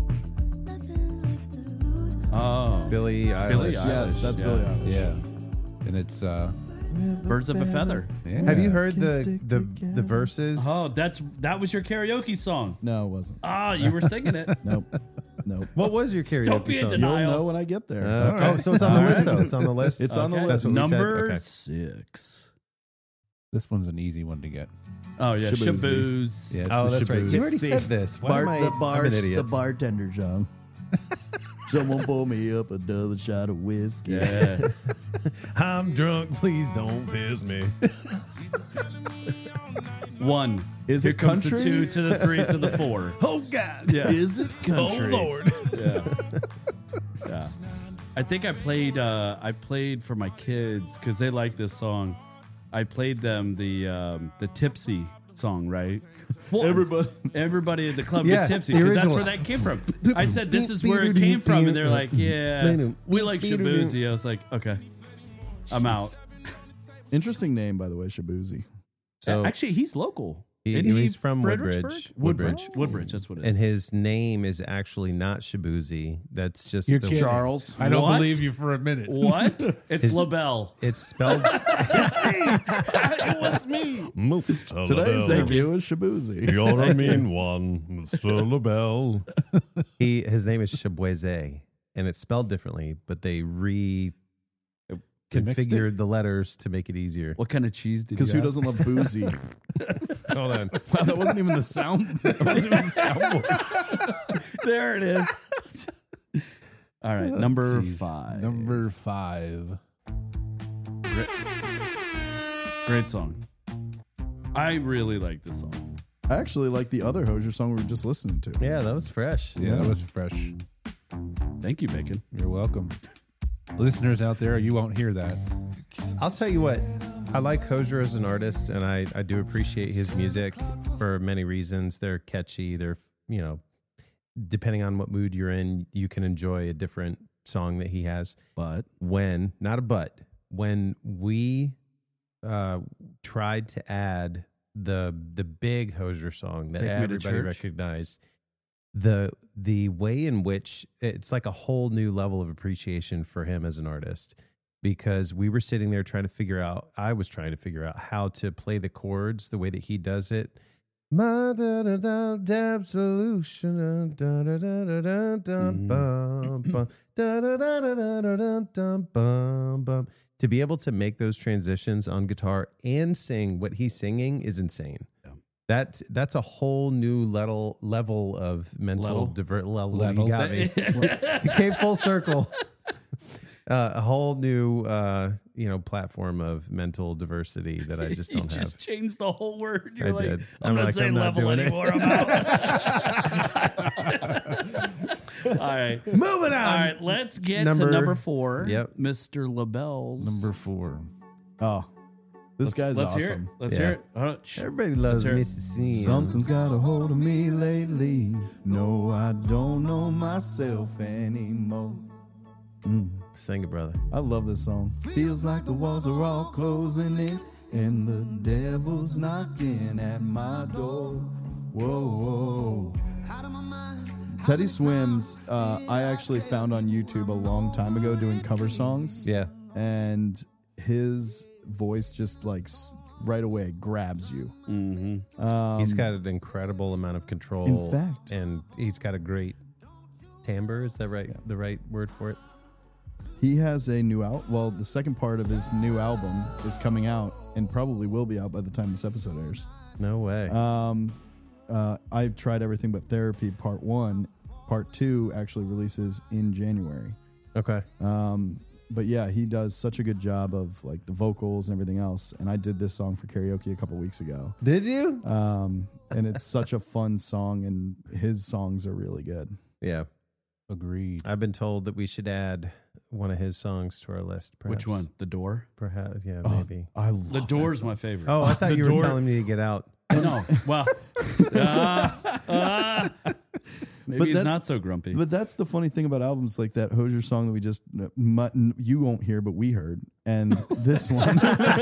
Oh, Billy Eilish. Billie Eilish. Yes, that's Yeah. Billie Eilish. Yeah. And it's uh Birds of a Feather. yeah. Have you heard Can the stick the, together. the verses? Oh, that's that was your karaoke song. No, it wasn't. Ah, you were singing it. Nope. Nope. What was your Don't be karaoke in song? denial. You'll know when I get there. Uh, oh, so it's on the All list right. though. It's on the list. It's on the Okay. list. That's what we said. Number Okay. six. This one's an easy one to get. Oh yeah, Shaboozy. Shabooze. Yeah, it's Oh, the that's right. Shabooze. You already See, said this. Why Bar, am I, the bar, I'm an idiot. the bartender song. Someone pour me up another shot of whiskey. Yeah. I'm drunk. Please don't piss me. One. Is Here it comes country? the two to the three to the four. Oh God. Yeah. Is it country? Yeah. Yeah. I think I played uh I played for my kids because they like this song. I played them the um the Tipsy song, right? One. Everybody. Everybody at the club Yeah, get tipsy the because that's original. where that came from. I said this is where it came from, and they're like, "Yeah, we like Shaboozy." I was like, "Okay, I'm out." Interesting name, by the way, Shabuzi. So Actually, he's local. he, Isn't he he's from Fredericksburg? Woodbridge. Woodbridge. Woodbridge. That's what it is. And his name is actually not Shabuzi. That's just You're the, kidding. Charles. I don't What? believe you for a minute. What? It's His- LaBelle. it's spelled. It was me. Mister Today's review is Shabuzi. You're a mean one, Mister LaBelle. He his name is Shabueze, and it's spelled differently, but they re configured the letters to make it easier. What kind of cheese did you Because who have? doesn't love boozy? Hold on. Wow, that wasn't even the sound. That wasn't even the soundboard. There it is. All right, number Jeez. five. Number five. Great song. I really like this song. I actually like the other Hozier song we were just listening to. Yeah, that was fresh. Yeah, that was fresh. Thank you, Bacon. You're welcome. Listeners out there, you won't hear that. I'll tell you what, I like Hozier as an artist, and I, I do appreciate his music for many reasons. They're catchy. They're, you know, depending on what mood you're in, you can enjoy a different song that he has. But When, not a but, when we uh, tried to add the the big Hozier song that Take Me to everybody Church? recognized, the the way in which it's like a whole new level of appreciation for him as an artist, because we were sitting there trying to figure out, I was trying to figure out how to play the chords the way that he does it, My da da da dab solution. Da da da da da da bum bum. Da da da da da da da da bum bum. To be able to make those transitions on guitar and sing what he's singing is insane. Yeah. That that's a whole new level level of mental Level? diver- level. Level. You got me. It came full circle. Uh, a whole new, uh, you know, platform of mental diversity that I just You don't just have. changed the whole word. You're I like, did. I'm, I'm not like, saying I'm not level doing it. anymore. I'm out. All right. Moving on. All right. Let's get Number- to number four. Yep. Mister LaBelle's. Number four. Oh, this guy's Let's hear it. awesome. Let's Yeah. hear it. Hold on. Shh. Everybody loves Let's hear it. Missus Sims. Something's got a hold of me lately. No, I don't know myself anymore. Mm. Sing it, brother. I love this song. Feels like the walls are all closing in, and the devil's knocking at my door. Whoa, whoa. Teddy Swims, uh, I actually found on YouTube a long time ago doing cover songs. Yeah. And his voice just like s- right away grabs you. Mm-hmm. Um, He's got an incredible amount of control. In fact. And he's got a great timbre. Is that right? Yeah. The right word for it? He has a new out. Well, the second part of his new album is coming out and probably will be out by the time this episode airs. No way. Um, uh, I've tried everything but therapy. Part one, part two actually releases in January. okay. Um, but yeah, he does such a good job of like the vocals and everything else. And I did this song for karaoke a couple weeks ago. Did you? Um, and it's such a fun song, and his songs are really good. Yeah. Agreed. I've been told that we should add one of his songs to our list. Perhaps. Which one? The Door? Perhaps. Yeah, Oh, maybe. I love The that Door's song. my favorite. Oh, I thought The you were Door- telling me to get out. No. Well, uh, uh, maybe But he's that's- not so grumpy. But that's the funny thing about albums like that Hozier song that we just mutton you won't hear, but we heard, and this one.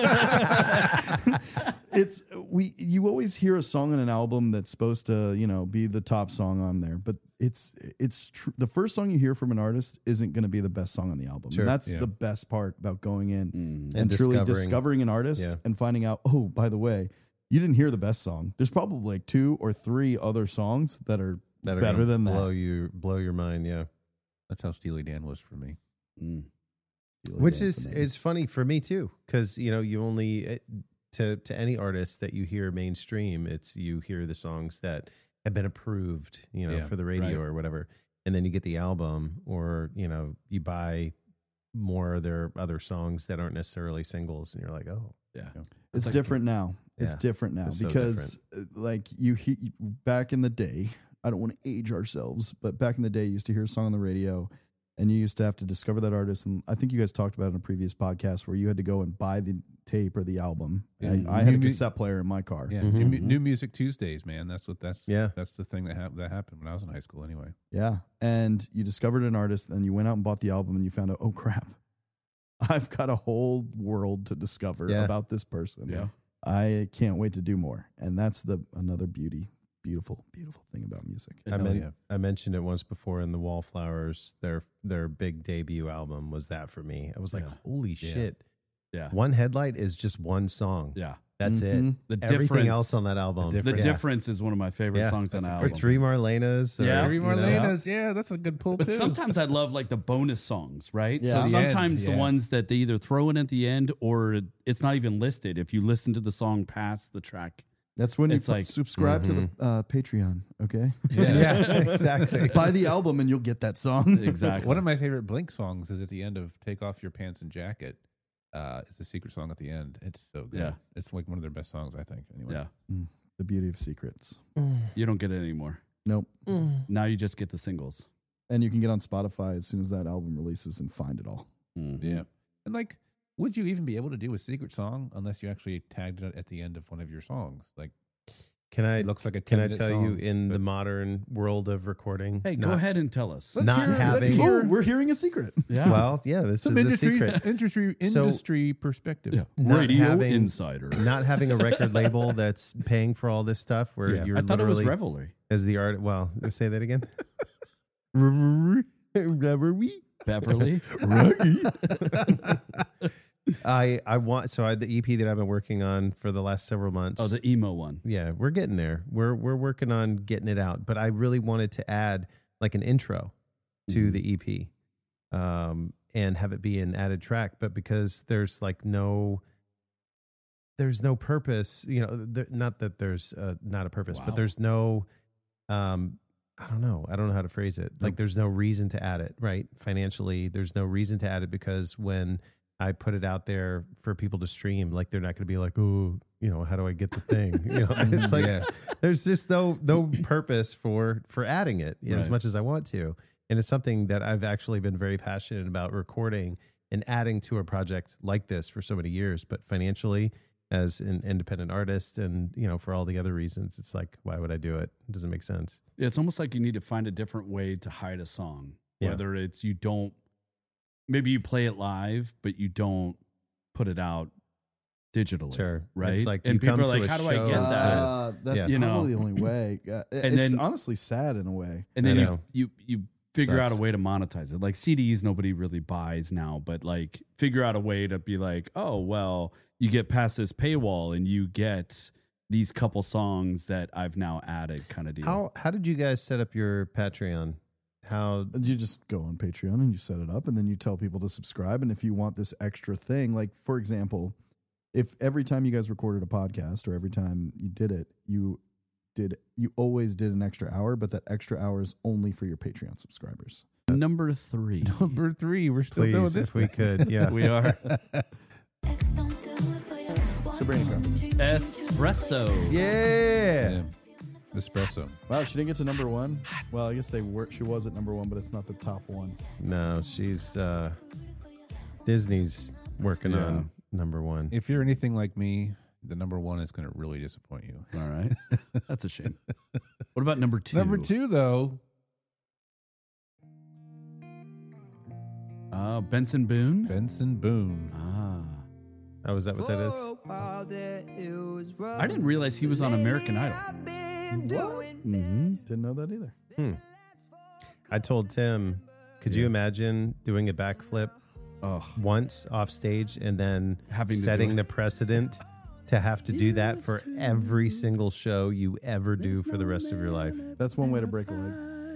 It's we. You always hear a song on an album that's supposed to, you know, be the top song on there, but it's it's tr- the first song you hear from an artist isn't going to be the best song on the album. Sure, and that's yeah. the best part about going in Mm. and, And truly discovering- discovering an artist yeah. and finding out. Oh, by the way, you didn't hear the best song. There's probably like two or three other songs that are That are better gonna than that. blow you, blow your mind. Yeah. That's how Steely Dan was for me. Mm. Which That's is the name. is funny for me too, because you know you only it, to to any artist that you hear mainstream, it's you hear the songs that have been approved, you know, Yeah, for the radio right. or whatever, and then you get the album, or you know, you buy more of their other songs that aren't necessarily singles, and you're like, oh, Yeah. It's like- different now. It's Yeah, different now it's so because, uh, like you, he, back in the day, I don't want to age ourselves, but back in the day, you used to hear a song on the radio, and you used to have to discover that artist. And I think you guys talked about it in a previous podcast where you had to go and buy the tape or the album. Yeah. I, I had a New mu- cassette player in my car. Yeah, Mhm. new, mu- new music Tuesdays, man. That's what that's Yeah. That's the thing that hap- that happened when I was in high school. Anyway, Yeah. And you discovered an artist, and you went out and bought the album, and you found out, oh crap, I've got a whole world to discover Yeah. about this person. Yeah. I can't wait to do more. And that's the another beauty, beautiful, beautiful thing about music. I, Hell men- yeah. I mentioned it once before in the Wallflowers. Their their big debut album was that for me. I was like, Yeah. holy Yeah. shit! Yeah. One Headlight is just one song. Yeah. That's Mhm. it. The Everything difference, else on that album. The The Yeah. difference is one of my favorite Yeah. songs on the That's a Or album. Three Marlenas. Or, Yeah. Three you know. Marlenas. Yeah, that's a good pull But too. sometimes I love like the bonus songs, right? Yeah. So The end, sometimes the yeah. ones that they either throw in at the end or it's not even listed. If you listen to the song past the track, That's when you It's put- like- subscribe to Mhm. the uh, Patreon, okay? Yeah, exactly. Buy the album and you'll get that song. exactly. One of my favorite Blink songs is at the end of "Take Off Your Pants and Jacket." Uh, it's a secret song at the end. It's so good. Yeah. It's like one of their best songs, I think. Anyway, Yeah, The beauty of secrets. you don't get it anymore. Nope. Now you just get the singles. And you can get on Spotify as soon as that album releases and find it all. Mhm. yeah. And like, would you even be able to do a secret song unless you actually tagged it at the end of one of your songs? Like, Can I it looks like a can I ten-minute tell you song, in the but- modern world of recording? Hey, go not- ahead and tell us. Let's not hear- let's having- hear Oh, we're hearing a secret. Yeah. Well, yeah, this some is a industry secret. industry So- industry perspective. yeah. Not Radio having- Insider. Not having a record label that's paying for all this stuff, where Yeah. you're I thought it was literally Revelry. as the art. Well, say that again. Beverly. I I want so I the E P that I've been working on for the last several months. Oh, the emo one. Yeah, we're getting there. We're we're working on getting it out, but I really wanted to add like an intro to Mm-hmm. the E P, um, and have it be an added track. But because there's like no, there's no purpose, you know. There, not that there's uh, not a purpose, Wow. but there's no, um, I don't know. I don't know how to phrase it. Like there's no reason to add it, right? Financially, there's no reason to add it because when I put it out there for people to stream, like they're not going to be like, oh, you know, how do I get the thing? You know, it's like Yeah. there's just no no purpose for for adding it as Right. much as I want to, and it's something that I've actually been very passionate about recording and adding to a project like this for so many years. But financially, as an independent artist, and you know, for all the other reasons, it's like, why would I do it? It doesn't make sense. It's almost like you need to find a different way to hide a song. Yeah. Whether it's you don't, maybe you play it live, but you don't put it out digitally. Sure. Right. It's like and you people come are to like, a how do I show get to- that? Uh, that's Yeah. You know. probably the only way. Uh, And it's then- honestly sad in a way. And I then you, know. you you figure out Sucks. a way to monetize it. Like C Ds, nobody really buys now, but like figure out a way to be like, oh well, you get past this paywall and you get these couple songs that I've now added, kind of deal. How how did you guys set up your Patreon? How You just go on Patreon and you set it up, and then you tell people to subscribe. And if you want this extra thing, like for example, if every time you guys recorded a podcast or every time you did it, you did you always did an extra hour, but that extra hour is only for your Patreon subscribers. Number three. Number three. We're still doing please, this. if we thing. could, yeah. We are Sabrina Carpenter. Espresso. Yeah. Yeah. Espresso. Wow, she didn't get to number one. Well, I guess they were. She was at number one, but it's not the top one. No, she's uh Disney's working Yeah. on number one. If you're anything like me, the number one is going to really disappoint you. All right. That's a shame. What about number two? Number two, though, Uh, Benson Boone. Benson Boone. Ah. Oh, is that what that is? I didn't realize he was on American Idol. Mm-hmm. Didn't know that either. Hmm. I told Tim, could you imagine doing a backflip Oh, once off stage and then Having to do setting it. the precedent to have to do that for every single show you ever do for the rest of your life? That's one way to break a leg.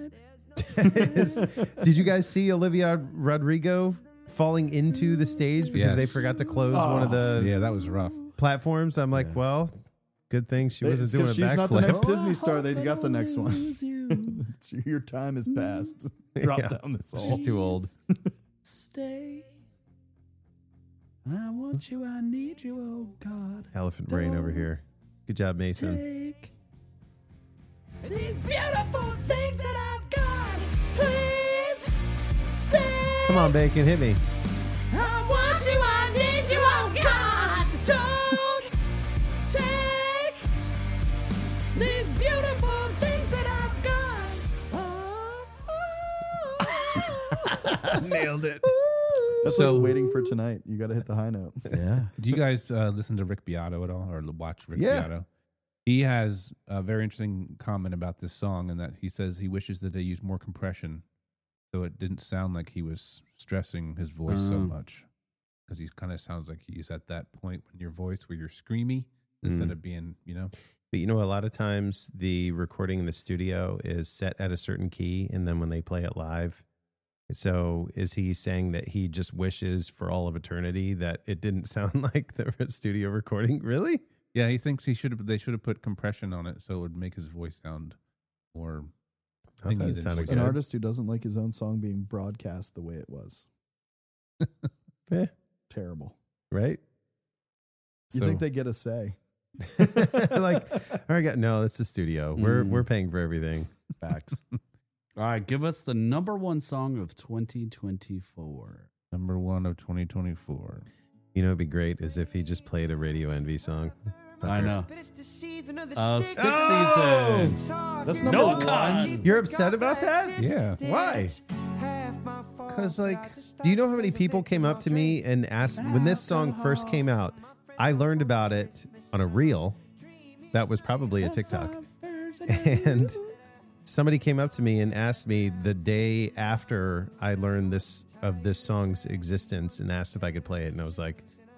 Did you guys see Olivia Rodrigo falling into the stage because Yes. they forgot to close one of the Yeah, that was rough. platforms? I'm like, well, good thing she wasn't It's doing a 'cause she's not the backflip. next Disney star. They got the next one. It's- Your time has passed. Drop Yeah. down this hole. She's too old. stay. I want you, I need you, oh God. Elephant brain over here. Good job, Mason. Take These beautiful things that I've got, please stay. Come on, Bacon, hit me. I want you, I need you, oh God. Don't take these beautiful things that I've got. Oh, Nailed it. That's So- like waiting for tonight. You got to hit the high note. Yeah. Do you guys uh, listen to Rick Beato at all or watch Rick Yeah. Beato? He has a very interesting comment about this song, and that he says he wishes that they used more compression so it didn't sound like he was stressing his voice so Oh. much. Because he kind of sounds like he's at that point when your voice where you're screamy instead of being, you know. But you know, a lot of times the recording in the studio is set at a certain key, and then when they play it live. So is he saying that he just wishes for all of eternity that it didn't sound like the studio recording? Really? Yeah, he thinks he should have. They should have put compression on it so it would make his voice sound more. I thought it thingy than sounded voice. An good. artist who doesn't like his own song being broadcast the way it was. Eh, Terrible. right? You So- think they get a say? Like, all right, no, it's the studio. We're Mm. we're paying for everything. Facts. All right, give us the number one song of twenty twenty-four. Number one of twenty twenty-four. You know, it'd be great is if he just played a Radio Envy song. I know. Uh, Stick Oh! Season. That's number No one. con. You're upset about that? Yeah. Why? Because, like, Do you know how many people came up to me and asked when this song first came out? I learned about it on a reel that was probably a TikTok. And somebody came up to me and asked me the day after I learned this of this song's existence and asked if I could play it. And I was like,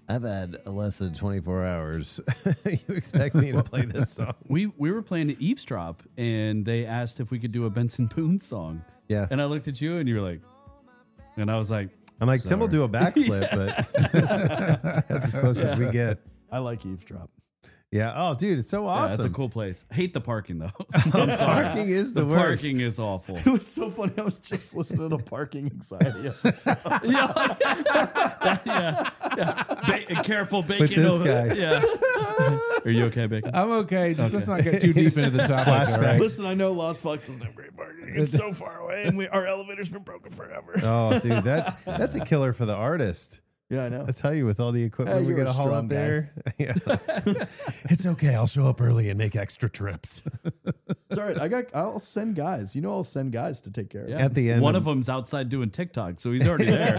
I've had less than twenty-four hours. You expect me to play this song? We we were playing Eavesdrop, and they asked if we could do a Benson Boone song. Yeah. And I looked at you, and you were like, and I was like, I'm like, Tim will do a backflip, but that's as close as we get. I like Eavesdrop. Yeah. Oh, dude, it's so yeah, awesome. that's a cool place. Hate the parking though. I'm sorry. Parking is the, the worst. parking is awful. It was so funny. I was just listening to the parking anxiety. yeah, yeah, yeah. Ba- careful, bacon. With this over. guy. Yeah. Are you okay, Bacon? I'm okay. Just let's not get too deep into the topic. Flashbacks. all right? Listen, I know Lost Fox doesn't have great parking. It's so far away, and we, our elevator's been broken forever. Oh, dude, that's that's a killer for the artist. Yeah, I know. I tell you, with all the equipment Hey, we you're got to a haul strong up guy. there, yeah. It's okay. I'll show up early and make extra trips. It's all right. I got. I'll send guys. You know, I'll send guys to take care of. Yeah. it. At the end, one of- of them's outside doing TikTok, so he's already there.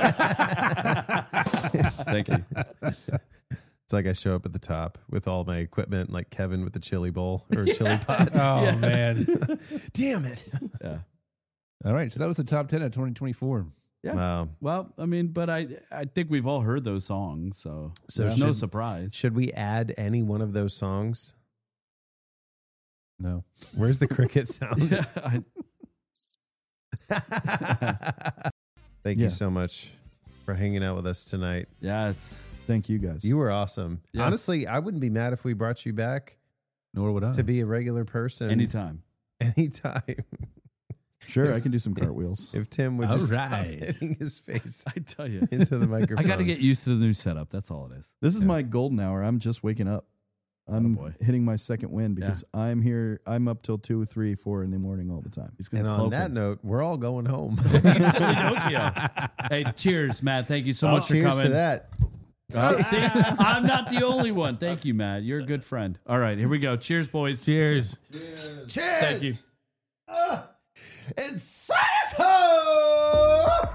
Thank you. It's like I show up at the top with all my equipment, like Kevin with the chili bowl or chili pot. Oh Yeah. man! Damn it! Yeah. All right, so that was the top ten of twenty twenty-four. Yeah. Wow. Well, I mean, but I I think we've all heard those songs, so, So there's no should- surprise. Should we add any one of those songs? No, Where's the cricket sound? Yeah, I, Thank Yeah. you so much for hanging out with us tonight. yes. Thank you guys. You were awesome. Yes. Honestly, I wouldn't be mad if we brought you back nor would I. to be a regular person Anytime. Anytime. sure. I can do some cartwheels. If Tim would All just stop right. hitting his face I tell you. into the microphone. I got to get used to the new setup. That's all it is. This is my golden hour. I'm just waking up. I'm boy. hitting my second win because I'm here. I'm up till two, three, four in the morning all the time. He's going And to on cloak that him. note, we're all going home. Hey, cheers, Matt. Thank you so Oh, much for cheers coming. to that. Uh, see, I'm not the only one. Thank you, Matt. You're a good friend. All right, here we go. Cheers, boys. Cheers. Cheers. Thank you. Uh, and science ho!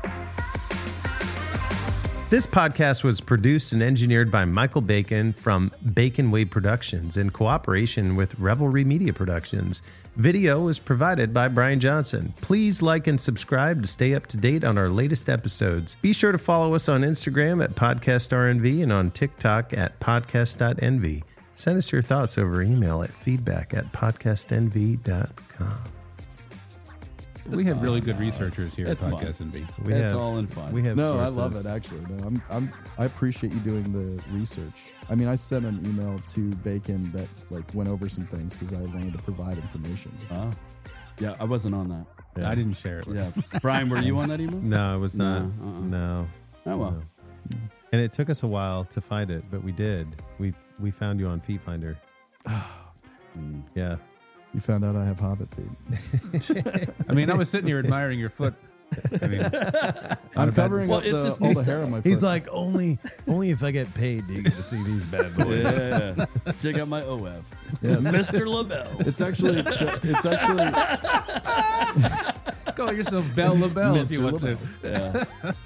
This podcast was produced and engineered by Michael Bacon from Bacon Wave Productions in cooperation with Revelry Media Productions. Video was provided by Brian Johnson. Please like and subscribe to stay up to date on our latest episodes. Be sure to follow us on Instagram at Podcast R N V and on TikTok at podcast dot N V. Send us your thoughts over email at feedback at podcast N V dot com. We have really good researchers here It's at fun. Podcast N V. We It's have- all in fun. We have No, I sources. love it actually. No, I'm, I'm, I appreciate you doing the research. I mean, I sent an email to Bacon that like went over some things because I wanted to provide information. because- Yeah, I wasn't on that. Yeah. I didn't share it. With Yeah. Brian, were you on that email? No, it was not. No, uh-uh. No. Oh, well. No. And it took us a while to find it, but we did. We we found you on Feet Finder. Yeah. You found out I have Hobbit feet. I mean, I was sitting here admiring your foot. I mean, I'm covering Well, up it's the, this all new the hair on my foot. He's like, only only if I get paid do you get to see these bad boys. Yeah. Check out my O F. Yes. Mister LaBelle. It's actually, it's actually, call yourself Belle LaBelle if Mister you want to. LaBelle. Yeah.